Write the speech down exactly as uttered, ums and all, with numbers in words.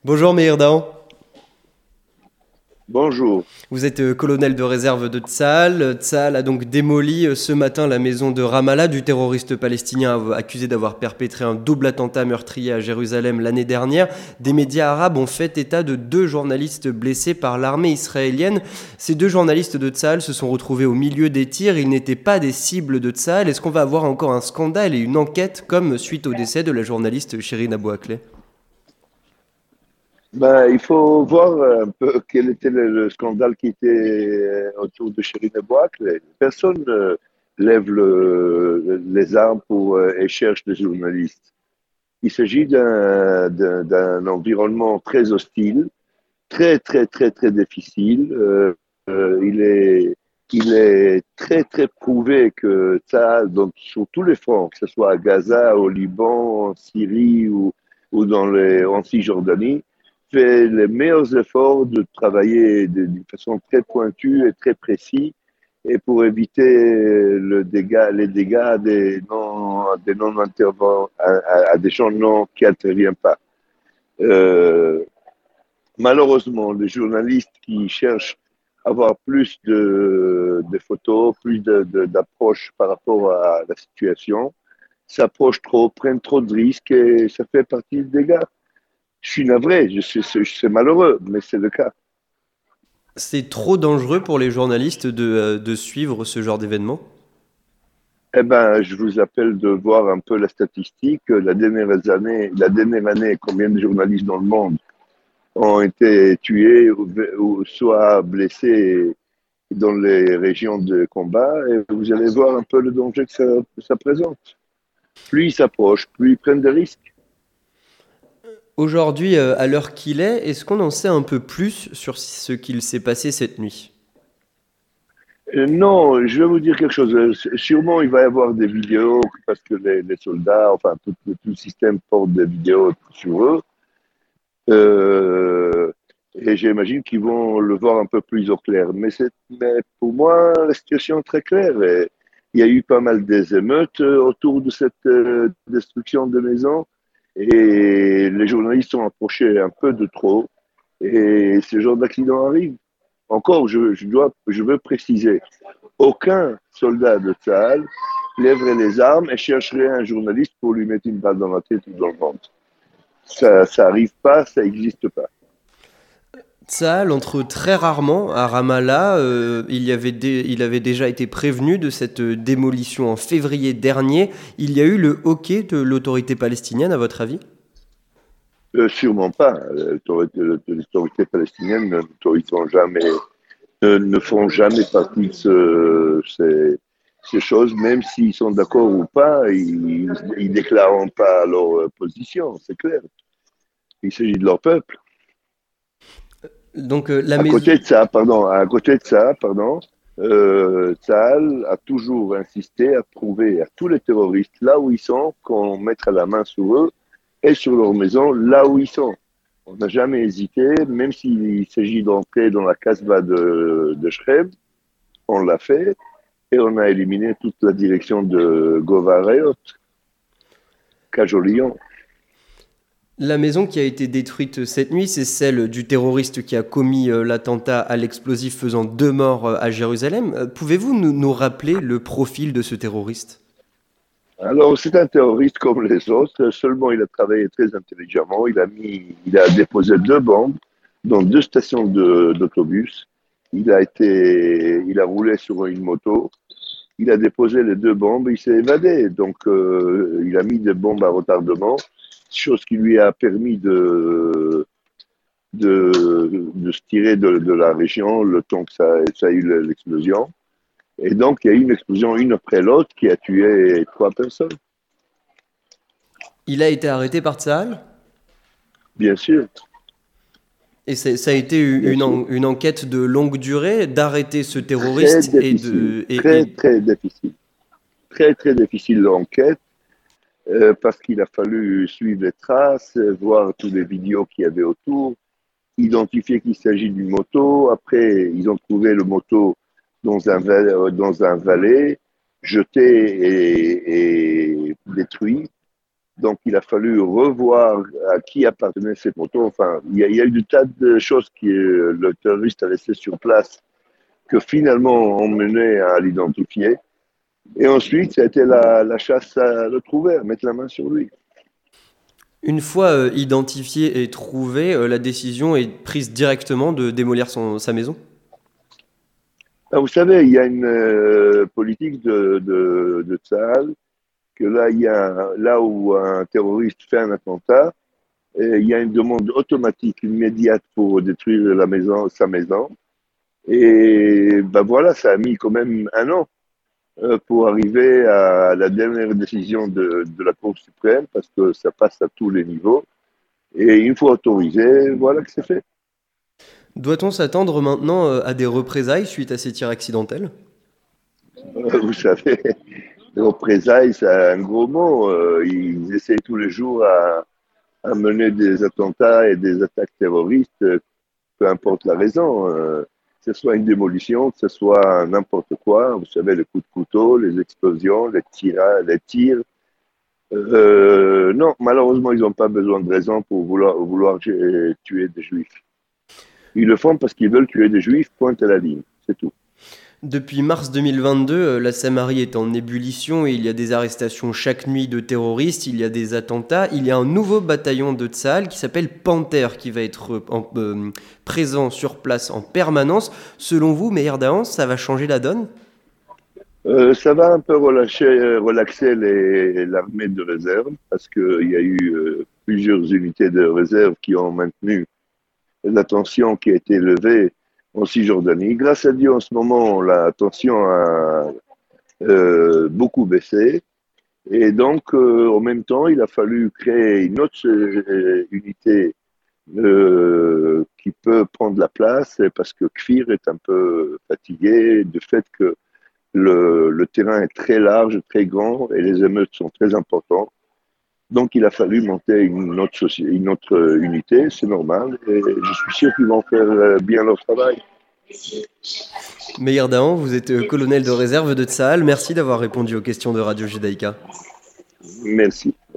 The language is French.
Bonjour Meir Dahan. Bonjour. Vous êtes euh, colonel de réserve de Tsahal. Tsahal a donc démoli euh, ce matin la maison de Ramallah du terroriste palestinien av- accusé d'avoir perpétré un double attentat meurtrier à Jérusalem l'année dernière. Des médias arabes ont fait état de deux journalistes blessés par l'armée israélienne. Ces deux journalistes de Tsahal se sont retrouvés au milieu des tirs. Ils n'étaient pas des cibles de Tsahal. Est-ce qu'on va avoir encore un scandale et une enquête comme suite au décès de la journaliste Shirin Abu Akleh? Ben, il faut voir un peu quel était le, le scandale qui était euh, autour de Chérine Bouacle. Personne ne lève le- les armes pour, euh, et cherche des journalistes. Il s'agit d'un d'un- d'un environnement très hostile, très, très, très, très difficile. Euh, euh, il est, il est très, très prouvé que ça, donc, sur tous les fronts, que ce soit à Gaza, au Liban, en Syrie ou, ou dans les, en Cisjordanie, fait les meilleurs efforts de travailler de- d'une façon très pointue et très précise et pour éviter le dégât, les dégâts des non, des non intervenants, à, à- à des gens non, qui n'interviennent pas. Euh, Malheureusement, les journalistes qui cherchent à avoir plus de, de photos, plus de, de, d'approches par rapport à la situation, s'approchent trop, prennent trop de risques et ça fait partie des dégâts. Je suis navré, je sais, c'est c'est malheureux, mais c'est le cas. C'est trop dangereux pour les journalistes de, euh, de suivre ce genre d'événement? Eh ben, je vous appelle de voir un peu la statistique. La dernière année, la dernière année, combien de journalistes dans le monde ont été tués ou, ou soit blessés dans les régions de combat et vous allez voir un peu le danger que ça, que ça présente. Plus ils s'approchent, plus ils prennent des risques. Aujourd'hui, euh, à l'heure qu'il est, est-ce qu'on en sait un peu plus sur ce qu'il s'est passé cette nuit? Euh, non, je vais vous dire quelque chose. Euh, Sûrement, il va y avoir des vidéos parce que les, les soldats, enfin, tout, tout le système porte des vidéos sur eux. Euh, et j'imagine qu'ils vont le voir un peu plus au clair. Mais, c'est, mais pour moi, la situation est très claire. Et il y a eu pas mal des émeutes euh, autour de cette euh, destruction de maisons. Et les journalistes sont approchés un peu de trop. Et ce genre d'accident arrive. Encore, je, je, dois, je veux préciser, aucun soldat de Tsahal lèverait les armes et chercherait un journaliste pour lui mettre une balle dans la tête ou dans le ventre. Ça, ça arrive pas, ça n'existe pas. Tsahal entre très rarement à Ramallah. Euh, il, y avait dé- il avait déjà été prévenu de cette démolition en février dernier. Il y a eu le hoquet de l'autorité palestinienne, à votre avis? Euh, sûrement pas. L'autorité, les autorités palestiniennes n'autoriseront jamais, ne, ne feront jamais partie de ce, ces, ces choses, même s'ils sont d'accord ou pas, ils ne déclareront pas leur position, c'est clair. Il s'agit de leur peuple. Donc euh, la À maison... côté de ça, pardon, à côté de ça, pardon, euh, Tsahal a toujours insisté à prouver à tous les terroristes là où ils sont qu'on mettra la main sur eux et sur leur maison là où ils sont. On n'a jamais hésité, même s'il s'agit d'entrer dans la casbah de, de Shrem, on l'a fait et on a éliminé toute la direction de Govarayot, Cajolion. La maison qui a été détruite cette nuit, c'est celle du terroriste qui a commis euh, l'attentat à l'explosif faisant deux morts euh, à Jérusalem. Euh, Pouvez-vous nous, nous rappeler le profil de ce terroriste? Alors, c'est un terroriste comme les autres, seulement il a travaillé très intelligemment. Il a mis, il a déposé deux bombes dans deux stations de- d'autobus. Il a été, il a roulé sur une moto. Il a déposé les deux bombes. Il s'est évadé. Donc, euh, il a mis des bombes à retardement, chose qui lui a permis de, de, de se tirer de, de la région le temps que ça, ça a eu l'explosion. Et donc, il y a eu une explosion une après l'autre qui a tué trois personnes. Il a été arrêté par Tsahal Bien sûr, et c'est- ça a été bien une, sûr. en- une enquête de longue durée d'arrêter ce Très terroriste et difficile, de... Et, très, et- très difficile. Très, très difficile l'enquête euh, parce qu'il a fallu suivre les traces, euh, voir toutes les vidéos qu'il y avait autour, identifier qu'il s'agit d'une moto. Après, ils ont trouvé le moto dans un, val- dans un valet, jeté et, et détruit. Donc, il a fallu revoir à qui appartenaient ces motos. Enfin, il y a, il y a eu des tas de choses que le terroriste a laissées sur place que finalement ont mené à l'identifier. Et ensuite, ça a été la, la chasse à le trouver, à mettre la main sur lui. Une fois euh, identifié et trouvé, euh, la décision est prise directement de démolir son, sa maison? Ah, vous savez, il y a une euh, politique de, de, de Tsahal, que là, il y a, là où un terroriste fait un attentat, et il y a une demande automatique, immédiate pour détruire la maison, sa maison. Et ben voilà, ça a mis quand même un an euh, pour arriver à la dernière décision de, de la Cour suprême, parce que ça passe à tous les niveaux. Et une fois autorisé, voilà que c'est fait. Doit-on s'attendre maintenant euh, à des représailles suite à ces tirs accidentels? Euh, vous savez, les représailles, c'est un gros mot. Euh, ils essayent tous les jours à, à mener des attentats et des attaques terroristes, peu importe la raison. Euh, que ce soit une démolition, que ce soit n'importe quoi. Vous savez, les coups de couteau, les explosions, les tirs, les tirs. Euh, non, malheureusement, ils n'ont pas besoin de raison pour vouloir, vouloir tuer des juifs. Ils le font parce qu'ils veulent tuer des juifs, pointe à la ligne, c'est tout. Depuis mars deux mille vingt-deux, euh, la Samarie est en ébullition et il y a des arrestations chaque nuit de terroristes, il y a des attentats. Il y a un nouveau bataillon de Tsahal qui s'appelle Panther qui va être euh, en, euh, présent sur place en permanence. Selon vous, Meir Dahan, ça va changer la donne? Euh, ça va un peu relâcher, relaxer les, l'armée de réserve parce qu'il y a eu euh, plusieurs unités de réserve qui ont maintenu la tension qui a été levée en Cisjordanie. Grâce à Dieu, en ce moment, la tension a euh, beaucoup baissé. Et donc, euh, en même temps, il a fallu créer une autre euh, unité euh, qui peut prendre la place parce que Kfir est un peu fatigué du fait que le, le terrain est très large, très grand et les émeutes sont très importantes. Donc, il a fallu monter une autre, soci- une autre unité, c'est normal, et je suis sûr qu'ils vont faire euh, bien leur travail. Meir Dahan, vous êtes euh, colonel de réserve de Tsahal. Merci d'avoir répondu aux questions de Radio Judaïka. Merci.